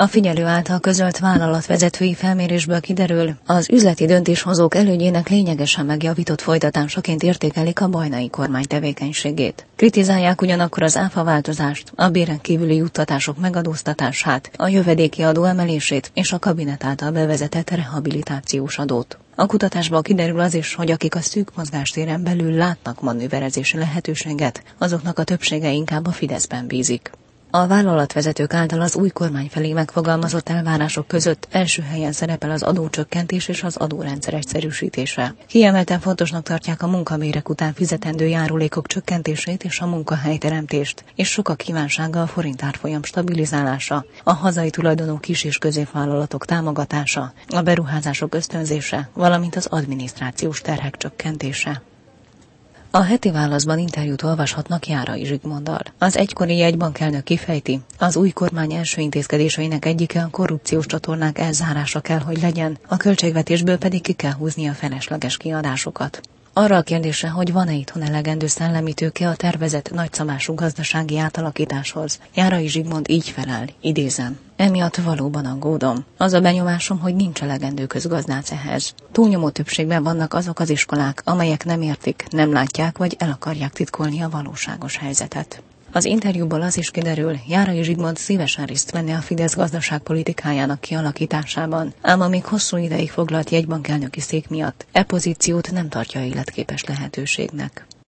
A figyelő által közölt vállalatvezetői felmérésből kiderül, az üzleti döntéshozók elődjének lényegesen megjavított folytatásaként értékelik a bajnai kormány tevékenységét. Kritizálják ugyanakkor az áfa változást, a béren kívüli juttatások megadóztatását, a jövedéki adó emelését és a kabinet által bevezetett rehabilitációs adót. A kutatásból kiderül az is, hogy akik a szűk mozgástéren belül látnak manőverezési lehetőséget, azoknak a többsége inkább a Fideszben bízik. A vállalatvezetők által az új kormány felé megfogalmazott elvárások között első helyen szerepel az adócsökkentés és az adórendszer egyszerűsítése. Kiemelten fontosnak tartják a munkabérek után fizetendő járulékok csökkentését és a munkahelyteremtést, és sok a kívánsága a forint árfolyam stabilizálása, a hazai tulajdonú kis- és középvállalatok támogatása, a beruházások ösztönzése, valamint az adminisztrációs terhek csökkentése. A Heti Válaszban interjút olvashatnak Járai Zsigmonddal. Az egykori jegybankelnök kifejti, az új kormány első intézkedéseinek egyike a korrupciós csatornák elzárása kell, hogy legyen, a költségvetésből pedig ki kell húzni a felesleges kiadásokat. Arra a kérdésre, hogy van-e itthon elegendő szellemi tőke a tervezett nagyszabású gazdasági átalakításhoz, Járai Zsigmond így felel, idézem. Emiatt valóban aggódom. Az a benyomásom, hogy nincs elegendő közgazdác ehhez. Túlnyomó többségben vannak azok az iskolák, amelyek nem értik, nem látják vagy el akarják titkolni a valóságos helyzetet. Az interjúból az is kiderül, Járai Zsigmond szívesen részt venne a Fidesz gazdaságpolitikájának kialakításában, ám a még hosszú ideig foglalt jegybankelnöki szék miatt pozíciót nem tartja életképes lehetőségnek.